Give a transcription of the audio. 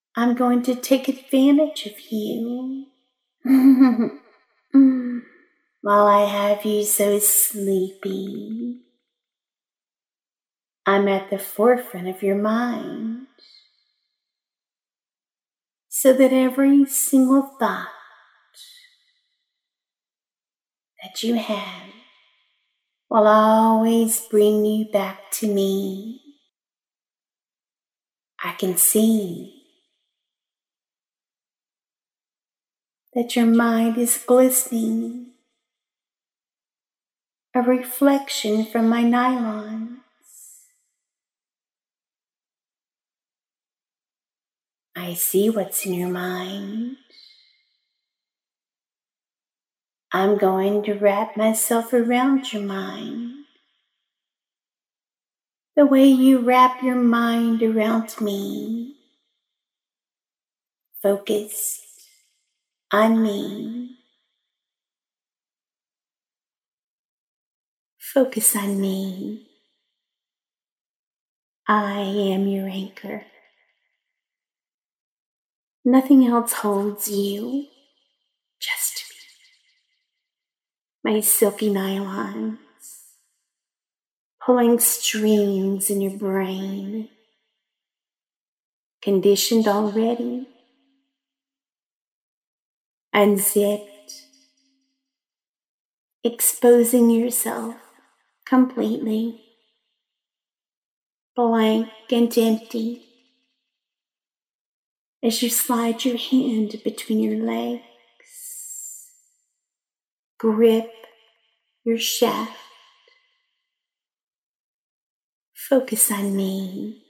I'm going to take advantage of you while I have you so sleepy. I'm at the forefront of your mind, so that every single thought that you have will always bring you back to me. I can see that your mind is glistening, a reflection from my nylons. I see what's in your mind. I'm going to wrap myself around your mind, the way you wrap your mind around me, focused on me. Focus on me. I am your anchor. Nothing else holds you, just me. My silky nylons, pulling strings in your brain, conditioned already, unzipped, exposing yourself completely, blank and empty, as you slide your hand between your legs, grip your shaft. Focus on me.